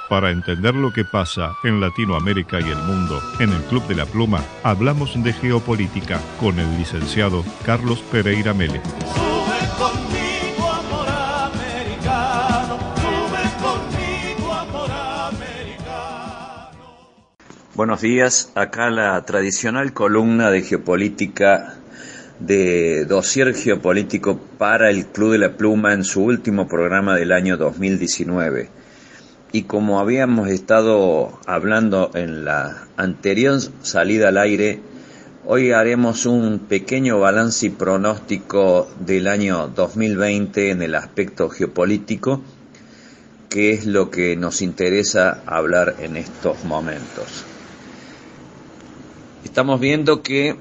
Para entender lo que pasa en Latinoamérica y el mundo, en el Club de la Pluma hablamos de geopolítica con el licenciado Carlos Pereira Mele. Sube conmigo, amor americano, sube conmigo, amor americano. Buenos días, acá la tradicional columna de geopolítica de Dossier Geopolítico para el Club de la Pluma en su último programa del año 2019. Y como habíamos estado hablando en la anterior salida al aire, hoy haremos un pequeño balance y pronóstico del año 2020 en el aspecto geopolítico, que es lo que nos interesa hablar en estos momentos. Estamos viendo que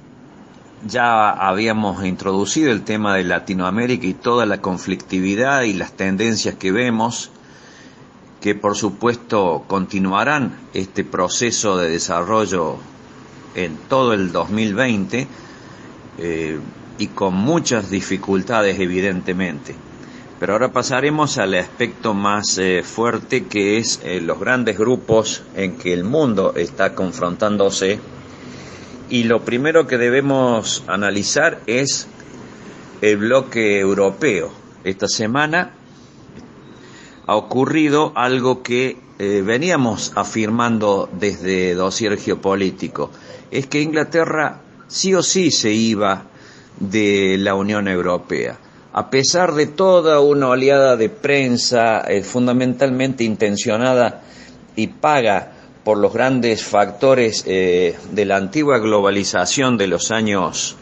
ya habíamos introducido el tema de Latinoamérica y toda la conflictividad y las tendencias que vemos, que por supuesto continuarán este proceso de desarrollo en todo el 2020 y con muchas dificultades evidentemente. Pero ahora pasaremos al aspecto más fuerte, que es los grandes grupos en que el mundo está confrontándose. Y lo primero que debemos analizar es el bloque europeo. Esta semana ha ocurrido algo que veníamos afirmando desde Dossier Geopolítico. Es que Inglaterra sí o sí se iba de la Unión Europea. A pesar de toda una oleada de prensa fundamentalmente intencionada y paga por los grandes factores de la antigua globalización de los años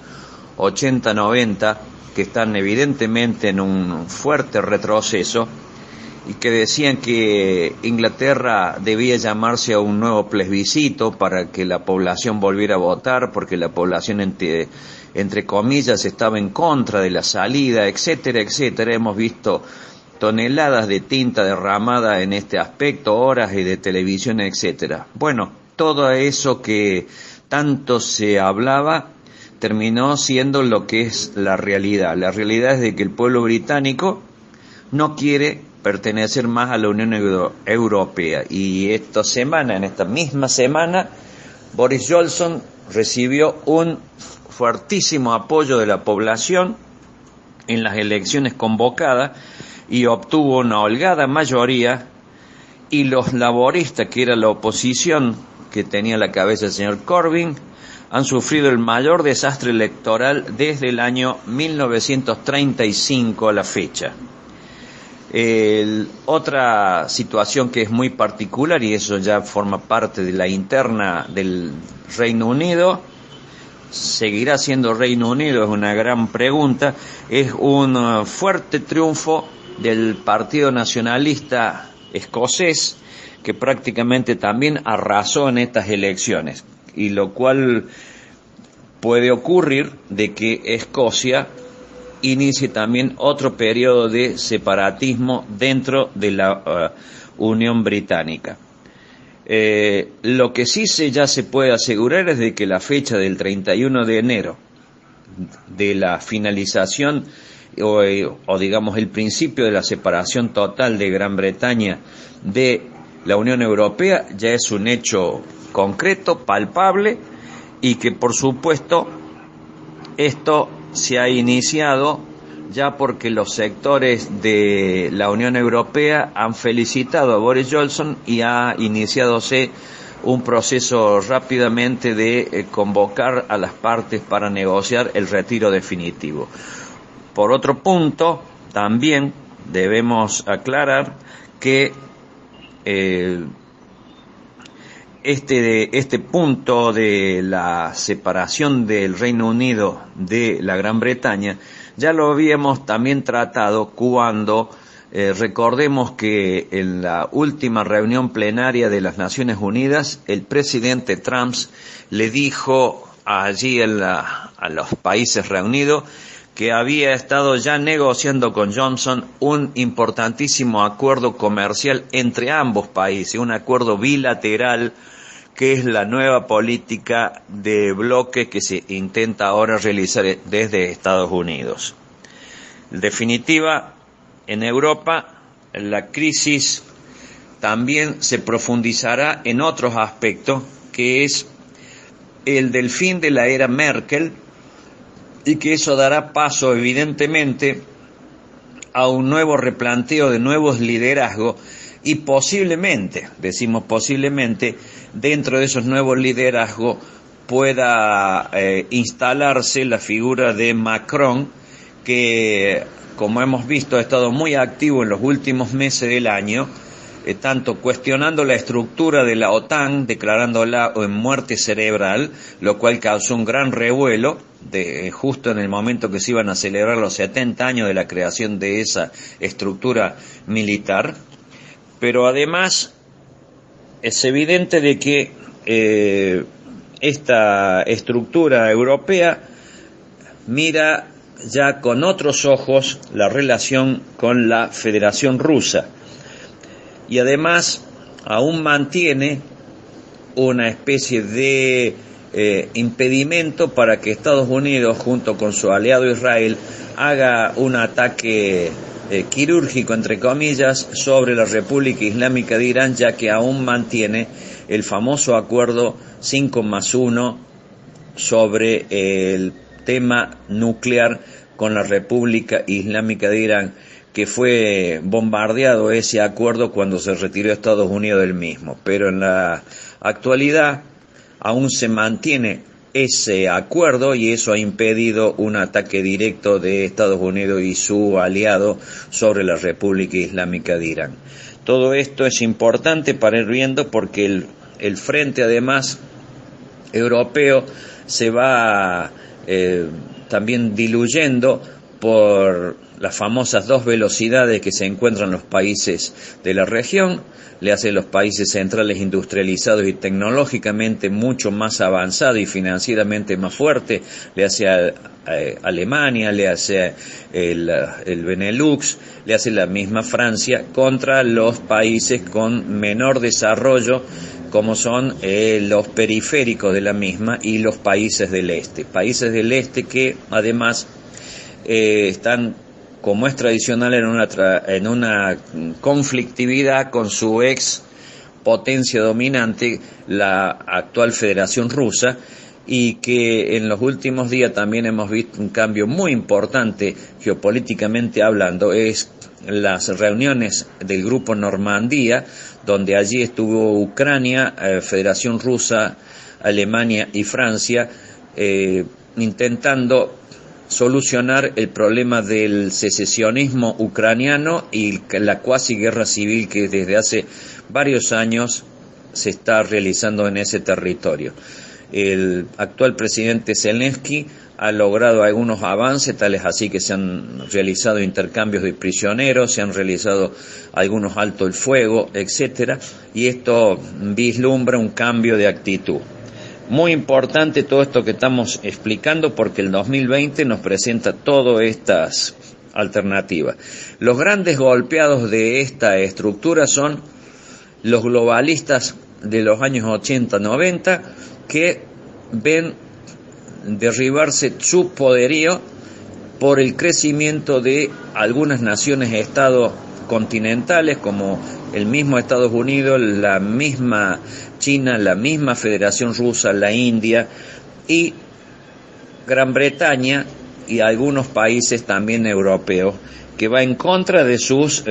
80-90, que están evidentemente en un fuerte retroceso, y que decían que Inglaterra debía llamarse a un nuevo plebiscito para que la población volviera a votar, porque la población entre comillas estaba en contra de la salida, etcétera, etcétera. Hemos visto toneladas de tinta derramada en este aspecto, horas de televisión, etcétera. Bueno, todo eso que tanto se hablaba terminó siendo lo que es la realidad. La realidad es de que el pueblo británico no quiere pertenecer más a la Unión Europea. Y en esta misma semana, Boris Johnson recibió un fuertísimo apoyo de la población en las elecciones convocadas y obtuvo una holgada mayoría, y los laboristas, que era la oposición que tenía a la cabeza el señor Corbyn, han sufrido el mayor desastre electoral desde el año 1935 a la fecha. Otra situación que es muy particular, y eso ya forma parte de la interna del Reino Unido, ¿seguirá siendo Reino Unido? Es una gran pregunta. Es un fuerte triunfo del Partido Nacionalista Escocés, que prácticamente también arrasó en estas elecciones, y lo cual puede ocurrir de que Escocia inicie también otro periodo de separatismo dentro de la Unión Británica. Lo que sí ya se puede asegurar es de que la fecha del 31 de enero de la finalización o digamos el principio de la separación total de Gran Bretaña de la Unión Europea ya es un hecho concreto, palpable, y que por supuesto esto se ha iniciado ya porque los sectores de la Unión Europea han felicitado a Boris Johnson y ha iniciadose un proceso rápidamente de convocar a las partes para negociar el retiro definitivo. Por otro punto, también debemos aclarar que este punto de la separación del Reino Unido de la Gran Bretaña ya lo habíamos también tratado cuando recordemos que en la última reunión plenaria de las Naciones Unidas el presidente Trump le dijo allí a los países reunidos que había estado ya negociando con Johnson un importantísimo acuerdo comercial entre ambos países, un acuerdo bilateral que es la nueva política de bloque que se intenta ahora realizar desde Estados Unidos. En definitiva, en Europa la crisis también se profundizará en otros aspectos, que es el del fin de la era Merkel, y que eso dará paso evidentemente a un nuevo replanteo de nuevos liderazgos, y posiblemente, decimos posiblemente, dentro de esos nuevos liderazgos pueda instalarse la figura de Macron, que, como hemos visto, ha estado muy activo en los últimos meses del año, tanto cuestionando la estructura de la OTAN, declarándola en muerte cerebral, lo cual causó un gran revuelo, justo en el momento que se iban a celebrar los 70 años de la creación de esa estructura militar. Pero además es evidente de que esta estructura europea mira ya con otros ojos la relación con la Federación Rusa, y además aún mantiene una especie de impedimento para que Estados Unidos, junto con su aliado Israel, haga un ataque quirúrgico, entre comillas, sobre la República Islámica de Irán, ya que aún mantiene el famoso acuerdo 5+1 sobre el tema nuclear con la República Islámica de Irán, que fue bombardeado ese acuerdo cuando se retiró Estados Unidos del mismo. Pero en la actualidad aún se mantiene ese acuerdo, y eso ha impedido un ataque directo de Estados Unidos y su aliado sobre la República Islámica de Irán. Todo esto es importante para ir viendo, porque el frente, además, europeo se va también diluyendo por las famosas dos velocidades que se encuentran en los países de la región. Le hace los países centrales industrializados y tecnológicamente mucho más avanzados y financieramente más fuertes, le hace a Alemania, le hace el Benelux, le hace la misma Francia, contra los países con menor desarrollo, como son los periféricos de la misma y los países del este. Países del este que además están, como es tradicional, en una conflictividad con su ex potencia dominante, la actual Federación Rusa, y que en los últimos días también hemos visto un cambio muy importante geopolíticamente hablando. Es las reuniones del Grupo Normandía, donde allí estuvo Ucrania, Federación Rusa, Alemania y Francia, intentando solucionar el problema del secesionismo ucraniano y la cuasi guerra civil que desde hace varios años se está realizando en ese territorio. El actual presidente Zelensky ha logrado algunos avances, tales así que se han realizado intercambios de prisioneros, se han realizado algunos altos el fuego, etcétera, y esto vislumbra un cambio de actitud. Muy importante todo esto que estamos explicando, porque el 2020 nos presenta todas estas alternativas. Los grandes golpeados de esta estructura son los globalistas de los años 80-90, que ven derribarse su poderío por el crecimiento de algunas naciones-estado continentales, como el mismo Estados Unidos, la misma China, la misma Federación Rusa, la India y Gran Bretaña, y algunos países también europeos, que va en contra de sus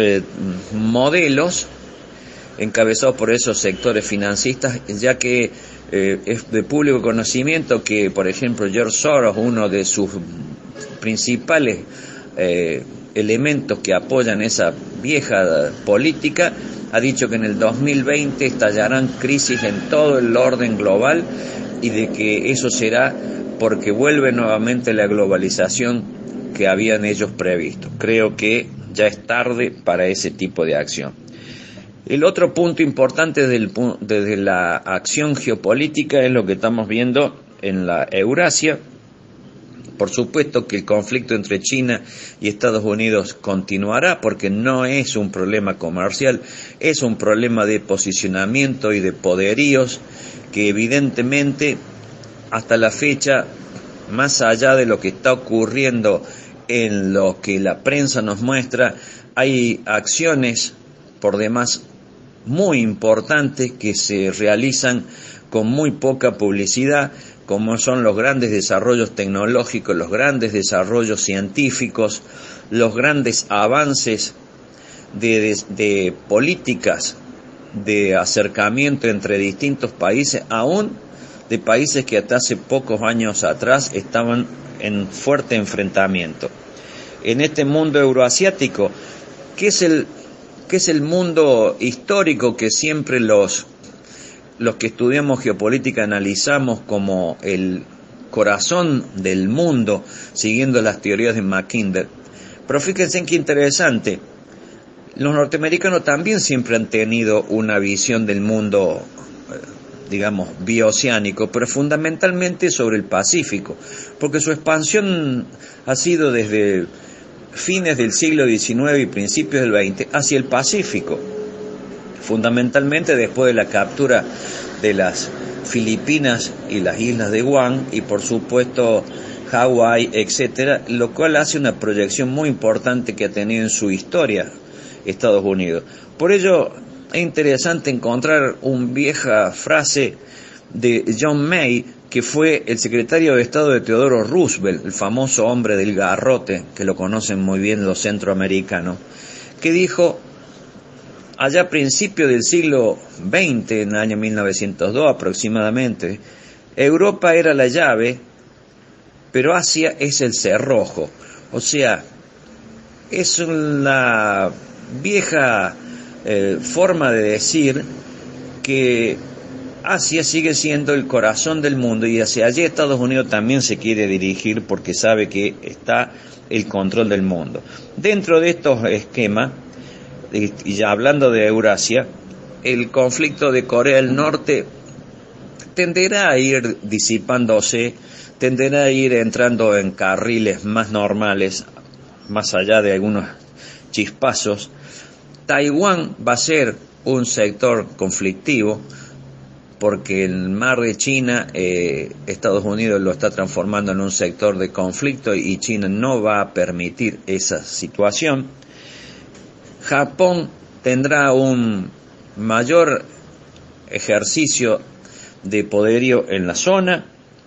modelos, encabezados por esos sectores financistas, ya que es de público conocimiento que, por ejemplo, George Soros, uno de sus principales elementos que apoyan esa vieja política, ha dicho que en el 2020 estallarán crisis en todo el orden global, y de que eso será porque vuelve nuevamente la globalización que habían ellos previsto. Creo que ya es tarde para ese tipo de acción. El otro punto importante desde la acción geopolítica es lo que estamos viendo en la Eurasia. Por supuesto que el conflicto entre China y Estados Unidos continuará, porque no es un problema comercial, es un problema de posicionamiento y de poderíos que evidentemente hasta la fecha, más allá de lo que está ocurriendo en lo que la prensa nos muestra, hay acciones por demás muy importantes que se realizan con muy poca publicidad, como son los grandes desarrollos tecnológicos, los grandes desarrollos científicos, los grandes avances de políticas de acercamiento entre distintos países, aún de países que hasta hace pocos años atrás estaban en fuerte enfrentamiento. En este mundo euroasiático, que es el mundo histórico que siempre los que estudiamos geopolítica analizamos como el corazón del mundo, siguiendo las teorías de Mackinder. Pero fíjense qué interesante, los norteamericanos también siempre han tenido una visión del mundo, digamos, bioceánico, pero fundamentalmente sobre el Pacífico, porque su expansión ha sido desde fines del siglo XIX y principios del XX hacia el Pacífico, fundamentalmente después de la captura de las Filipinas y las islas de Guam y por supuesto Hawái, etcétera, lo cual hace una proyección muy importante que ha tenido en su historia Estados Unidos. Por ello es interesante encontrar una vieja frase de John May, que fue el secretario de Estado de Theodore Roosevelt, el famoso hombre del garrote, que lo conocen muy bien los centroamericanos, que dijo allá a principios del siglo XX, en el año 1902 aproximadamente, Europa era la llave, pero Asia es el cerrojo. O sea, es una vieja forma de decir que Asia sigue siendo el corazón del mundo y hacia allí Estados Unidos también se quiere dirigir porque sabe que está el control del mundo. Dentro de estos esquemas, y ya hablando de Eurasia, el conflicto de Corea del Norte tenderá a ir disipándose, tenderá a ir entrando en carriles más normales, más allá de algunos chispazos. Taiwán va a ser un sector conflictivo, porque el mar de China, Estados Unidos lo está transformando en un sector de conflicto y China no va a permitir esa situación. Japón tendrá un mayor ejercicio de poderío en la zona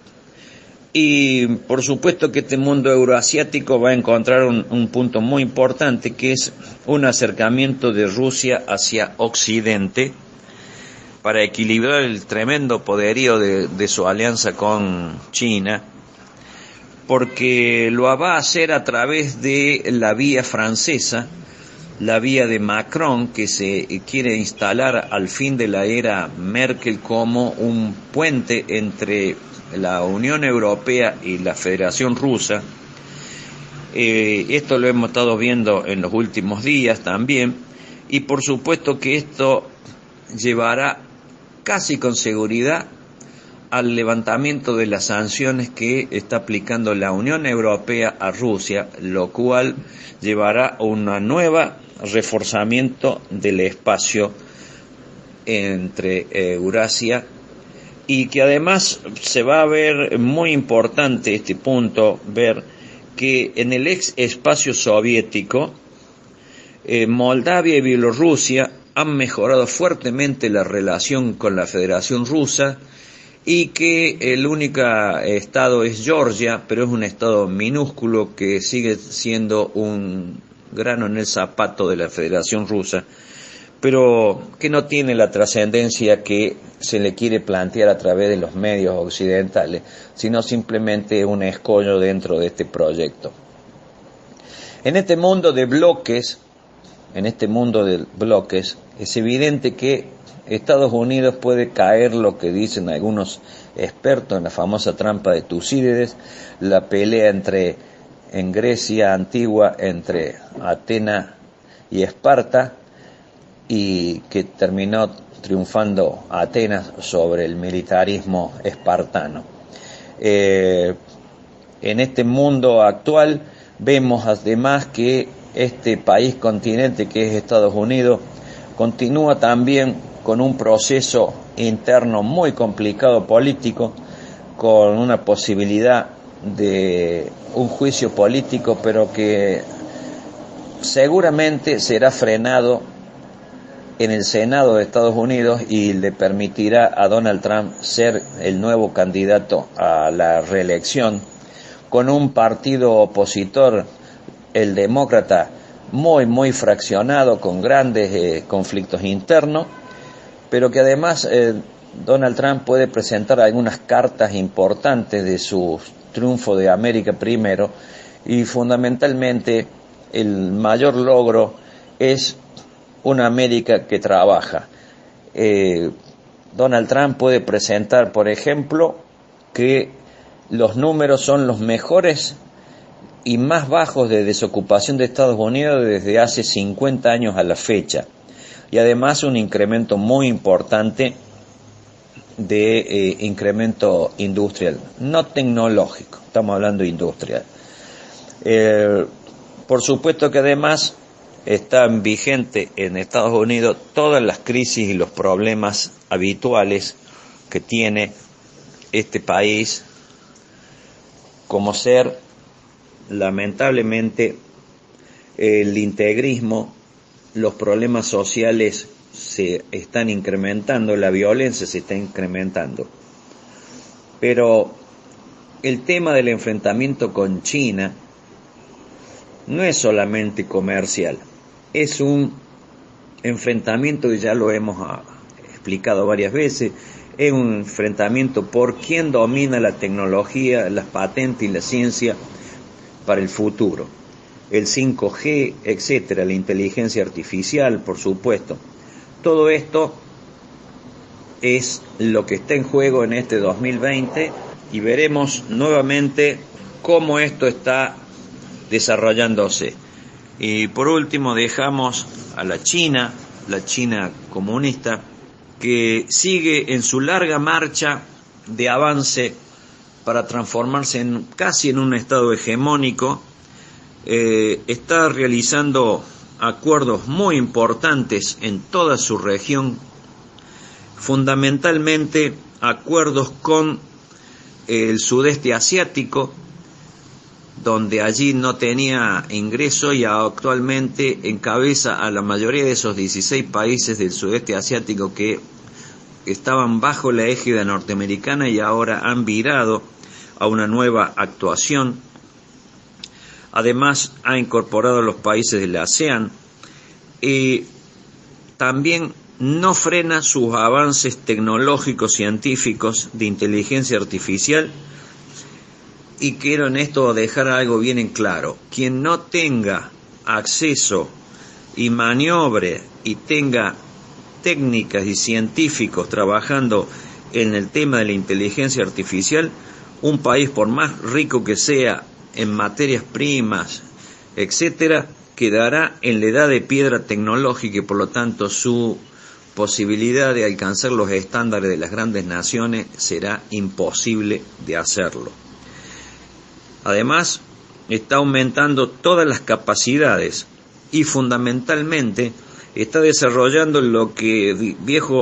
y por supuesto que este mundo euroasiático va a encontrar un punto muy importante, que es un acercamiento de Rusia hacia Occidente para equilibrar el tremendo poderío de su alianza con China, porque lo va a hacer a través de la vía francesa, la vía de Macron, que se quiere instalar al fin de la era Merkel como un puente entre la Unión Europea y la Federación Rusa. Esto lo hemos estado viendo en los últimos días también, y por supuesto que esto llevará casi con seguridad al levantamiento de las sanciones que está aplicando la Unión Europea a Rusia, lo cual llevará a un nuevo reforzamiento del espacio entre Eurasia, y que además se va a ver muy importante este punto, ver que en el ex espacio soviético, Moldavia y Bielorrusia han mejorado fuertemente la relación con la Federación Rusa, y que el único estado es Georgia, pero es un estado minúsculo que sigue siendo un grano en el zapato de la Federación Rusa, pero que no tiene la trascendencia que se le quiere plantear a través de los medios occidentales, sino simplemente un escollo dentro de este proyecto. En este mundo de bloques, es evidente que Estados Unidos puede caer lo que dicen algunos expertos en la famosa trampa de Tucídides, la pelea en Grecia antigua entre Atenas y Esparta, y que terminó triunfando Atenas sobre el militarismo espartano. En este mundo actual vemos además que este país continente que es Estados Unidos continúa también con un proceso interno muy complicado político, con una posibilidad de un juicio político, pero que seguramente será frenado en el Senado de Estados Unidos y le permitirá a Donald Trump ser el nuevo candidato a la reelección, con un partido opositor, el demócrata, muy fraccionado, con grandes conflictos internos, pero que además Donald Trump puede presentar algunas cartas importantes de su triunfo de América primero, y fundamentalmente el mayor logro es una América que trabaja. Donald Trump puede presentar, por ejemplo, que los números son los mejores y más bajos de desocupación de Estados Unidos desde hace 50 años a la fecha, y además un incremento muy importante de incremento industrial, no tecnológico, estamos hablando industrial. Por supuesto que además están vigentes en Estados Unidos todas las crisis y los problemas habituales que tiene este país, como ser, lamentablemente, el integrismo, los problemas sociales se están incrementando, la violencia se está incrementando. Pero el tema del enfrentamiento con China no es solamente comercial, es un enfrentamiento que ya lo hemos explicado varias veces, es un enfrentamiento por quién domina la tecnología, las patentes y la ciencia para el futuro. El 5G, etcétera, la inteligencia artificial, por supuesto. Todo esto es lo que está en juego en este 2020 y veremos nuevamente cómo esto está desarrollándose. Y por último dejamos a la China comunista, que sigue en su larga marcha de avance para transformarse casi en un estado hegemónico. Está realizando acuerdos muy importantes en toda su región, fundamentalmente acuerdos con el sudeste asiático, donde allí no tenía ingreso, y actualmente encabeza a la mayoría de esos 16 países del sudeste asiático que estaban bajo la égida norteamericana y ahora han virado a una nueva actuación. Además ha incorporado a los países del ASEAN y también no frena sus avances tecnológicos científicos de inteligencia artificial. Y quiero en esto dejar algo bien en claro: quien no tenga acceso y maniobre y tenga técnicas y científicos trabajando en el tema de la inteligencia artificial, un país por más rico que sea en materias primas, etcétera, quedará en la edad de piedra tecnológica, y por lo tanto su posibilidad de alcanzar los estándares de las grandes naciones será imposible de hacerlo. Además, está aumentando todas las capacidades y fundamentalmente está desarrollando lo que el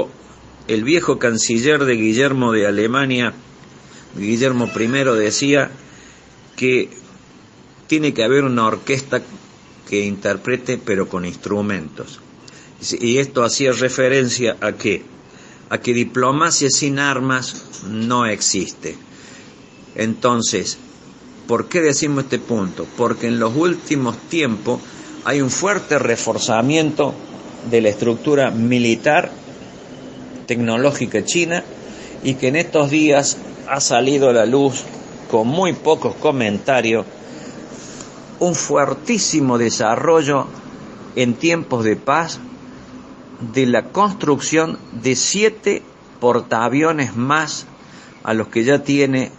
viejo canciller de Guillermo de Alemania, Guillermo I, decía, que tiene que haber una orquesta que interprete pero con instrumentos. Y esto hacía referencia a que diplomacia sin armas no existe. Entonces, ¿por qué decimos este punto? Porque en los últimos tiempos hay un fuerte reforzamiento de la estructura militar tecnológica china, y que en estos días ha salido a la luz, con muy pocos comentarios, un fuertísimo desarrollo en tiempos de paz de la construcción de 7 portaaviones más a los que ya tiene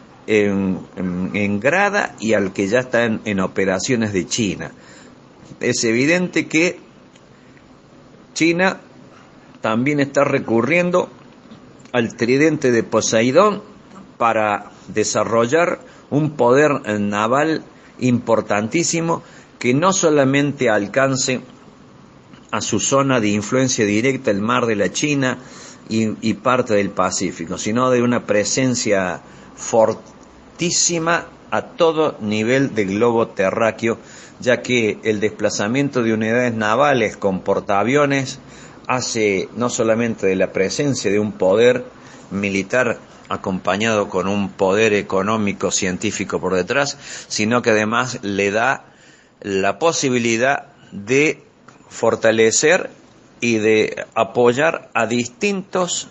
en grada y al que ya está en operaciones de China. Es evidente que China también está recurriendo al tridente de Poseidón para desarrollar un poder naval importantísimo que no solamente alcance a su zona de influencia directa, el mar de la China y parte del Pacífico, sino de una presencia fortísima a todo nivel del globo terráqueo, ya que el desplazamiento de unidades navales con portaaviones hace no solamente de la presencia de un poder militar acompañado con un poder económico científico por detrás, sino que además le da la posibilidad de fortalecer y de apoyar a distintos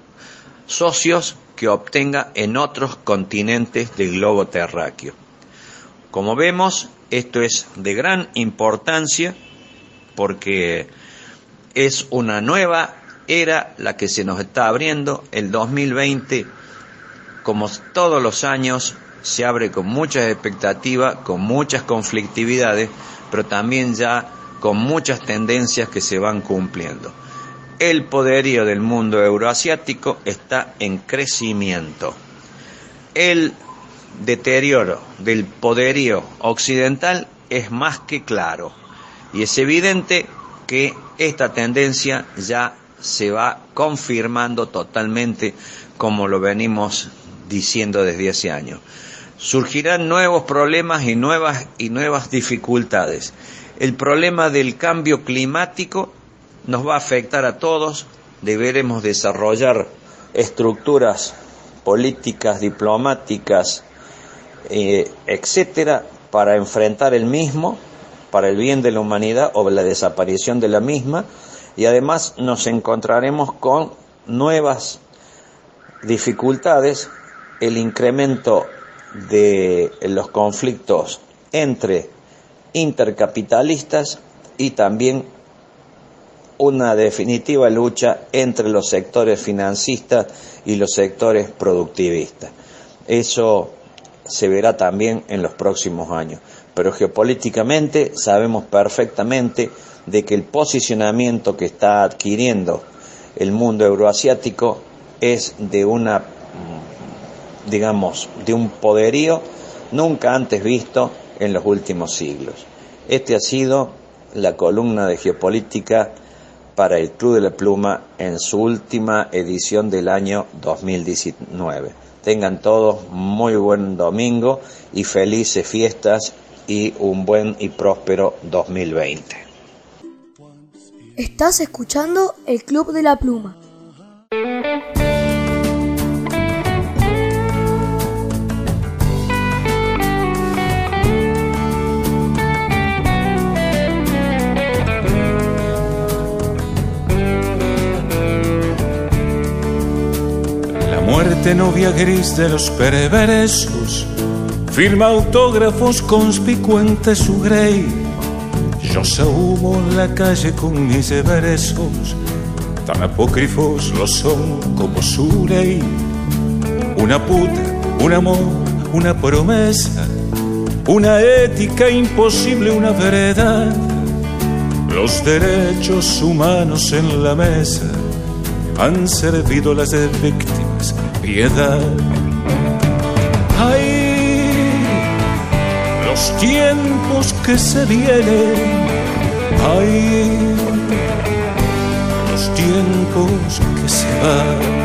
socios que obtenga en otros continentes del globo terráqueo. Como vemos, esto es de gran importancia porque es una nueva era la que se nos está abriendo. El 2020, como todos los años, se abre con muchas expectativas, con muchas conflictividades, pero también ya con muchas tendencias que se van cumpliendo. El poderío del mundo euroasiático está en crecimiento. El deterioro del poderío occidental es más que claro. Y es evidente que esta tendencia ya se va confirmando totalmente, como lo venimos diciendo desde hace años. Surgirán nuevos problemas y nuevas dificultades. El problema del cambio climático nos va a afectar a todos. Deberemos desarrollar estructuras políticas, diplomáticas, etcétera, para enfrentar el mismo, para el bien de la humanidad o la desaparición de la misma, y además nos encontraremos con nuevas dificultades, el incremento de los conflictos entre intercapitalistas y también una definitiva lucha entre los sectores financistas y los sectores productivistas. Eso se verá también en los próximos años. Pero geopolíticamente sabemos perfectamente de que el posicionamiento que está adquiriendo el mundo euroasiático es de una, digamos, de un poderío nunca antes visto en los últimos siglos. Este ha sido la columna de geopolítica para el Club de la Pluma en su última edición del año 2019. Tengan todos muy buen domingo y felices fiestas y un buen y próspero 2020. Estás escuchando el Club de la Pluma. La muerte novia gris de los perversos firma autógrafos conspicuentes su grey. Yo sahumo en la calle con mis versos, tan apócrifos lo son como su ley. Una puta, un amor, una promesa, una ética imposible, una verdad. Los derechos humanos en la mesa han servido las víctimas piedad. Ay, los tiempos que se vienen, ay, los tiempos que se van.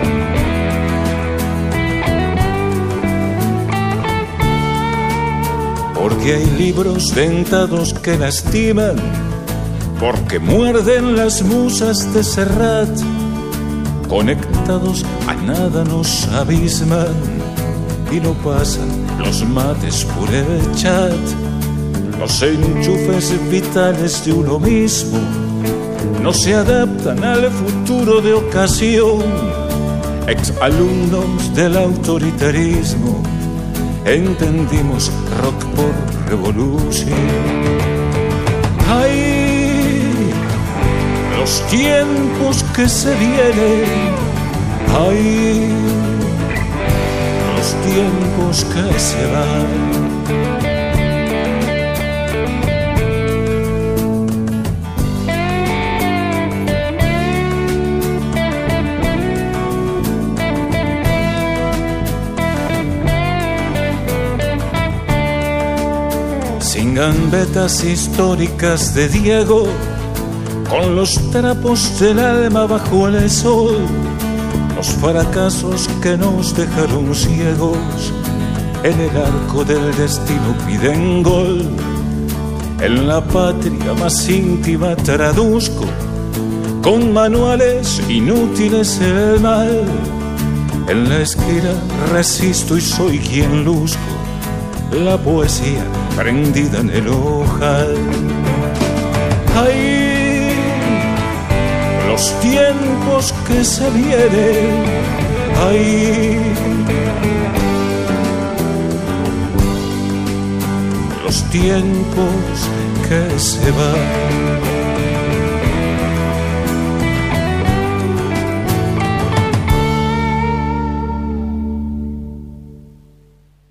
Porque hay libros dentados que lastiman, porque muerden las musas de Serrat, conectados a nada nos abisman y no pasan los mates por el chat. Los enchufes vitales de uno mismo no se adaptan al futuro de ocasión. Exalumnos del autoritarismo entendimos rock por revolución. Ay, los tiempos que se vienen, ay, los tiempos que se van. Sin gambetas históricas de Diego, con los trapos del alma bajo el sol, los fracasos que nos dejaron ciegos en el arco del destino piden gol. En la patria más íntima traduzco con manuales inútiles el mal. En la esquina resisto y soy quien luzco la poesía prendida en el ojal. Ay, los tiempos que se vienen, ay, los tiempos que se van.